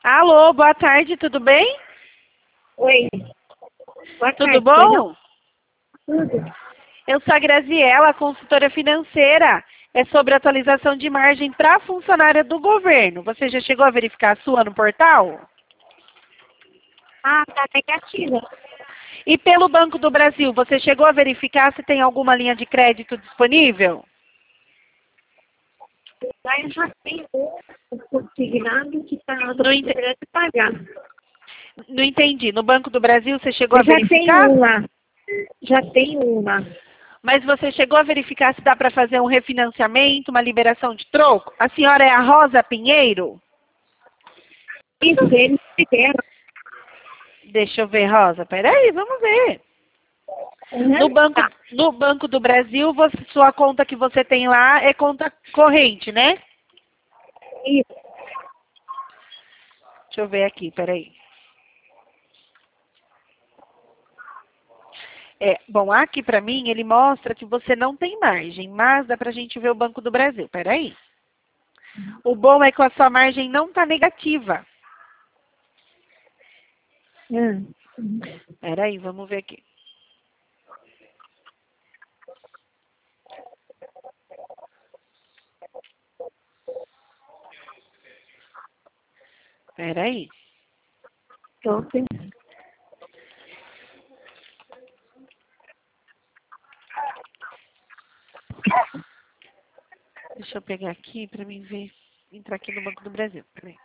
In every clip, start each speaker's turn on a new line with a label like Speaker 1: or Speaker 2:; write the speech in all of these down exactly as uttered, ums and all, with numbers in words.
Speaker 1: Alô, boa tarde, tudo bem?
Speaker 2: Oi. Boa
Speaker 1: Tudo
Speaker 2: tarde,
Speaker 1: bom?
Speaker 2: Tudo.
Speaker 1: Eu sou a Graziela, consultora financeira. É sobre atualização de margem para funcionária do governo. Você já chegou a verificar a sua no portal?
Speaker 2: Ah, tá negativa.
Speaker 1: E pelo Banco do Brasil, você chegou a verificar se tem alguma linha de crédito disponível?
Speaker 2: Lá eu já tenho um consignado que está na
Speaker 1: Não, ente...
Speaker 2: de pagar.
Speaker 1: Não entendi. No Banco do Brasil, você chegou
Speaker 2: Eu
Speaker 1: a
Speaker 2: já
Speaker 1: verificar?
Speaker 2: tenho um lá. Já tenho um lá.
Speaker 1: Mas você chegou a verificar se dá para fazer um refinanciamento, uma liberação de troco? A senhora é a Rosa Pinheiro?
Speaker 2: Isso, eles fizeram.
Speaker 1: Deixa eu ver, Rosa. Peraí, vamos ver.
Speaker 2: Uhum.
Speaker 1: No Banco,
Speaker 2: Tá.
Speaker 1: no Banco do Brasil, você, sua conta que você tem lá é conta corrente, né?
Speaker 2: Isso.
Speaker 1: Deixa eu ver aqui, peraí. É, bom, aqui para mim ele mostra que você não tem margem, mas dá pra gente ver o Banco do Brasil. Peraí. O bom é que a sua margem não está negativa.
Speaker 2: Hum.
Speaker 1: Peraí, vamos ver aqui. Peraí.
Speaker 2: Tô pensando.
Speaker 1: Deixa eu pegar aqui para mim ver. Entrar aqui no Banco do Brasil. Peraí.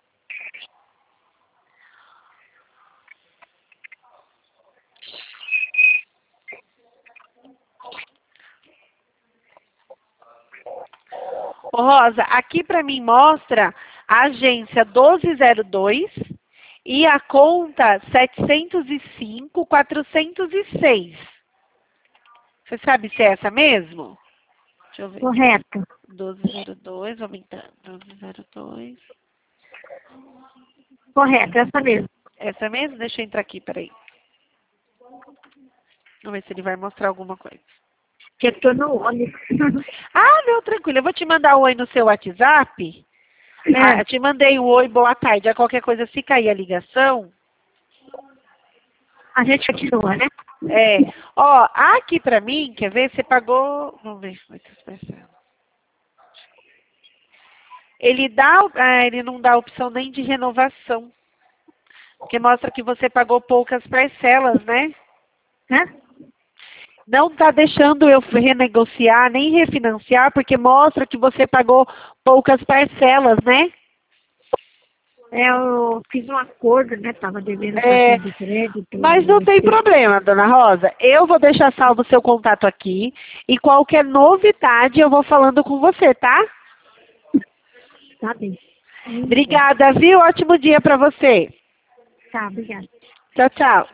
Speaker 1: Ô, Rosa, aqui para mim mostra a agência doze zero dois e a conta setecentos e cinco, quatrocentos e seis. Você sabe se é essa mesmo? Deixa eu ver.
Speaker 2: Correto.
Speaker 1: doze zero dois, aumentando. doze zero dois.
Speaker 2: Correto, essa mesmo.
Speaker 1: Essa mesmo? Deixa eu entrar aqui, peraí. Vamos ver se ele vai mostrar alguma coisa.
Speaker 2: Que eu tô no ônibus.
Speaker 1: Ah, não, tranquilo. Eu vou te mandar um oi no seu WhatsApp. Ah,
Speaker 2: É.
Speaker 1: eu te mandei um oi, boa tarde. A qualquer coisa, se cair a ligação.
Speaker 2: A gente continua, né?
Speaker 1: É. Ó, aqui pra mim, quer ver? Você pagou. Vamos ver como é que tá expressando. Ele dá, ah, ele não dá opção nem de renovação. Porque mostra que você pagou poucas parcelas, né?
Speaker 2: Hã?
Speaker 1: Não está deixando eu renegociar nem refinanciar, porque mostra que você pagou poucas parcelas, né?
Speaker 2: É, eu fiz um acordo, né? Tava devendo
Speaker 1: É,
Speaker 2: cartão de crédito.
Speaker 1: mas não tem problema, dona Rosa. Eu vou deixar salvo o seu contato aqui e qualquer novidade eu vou falando com você, tá?
Speaker 2: Tá bem.
Speaker 1: Obrigada, viu? Ótimo dia para você.
Speaker 2: Tá, obrigada.
Speaker 1: Tchau, tchau.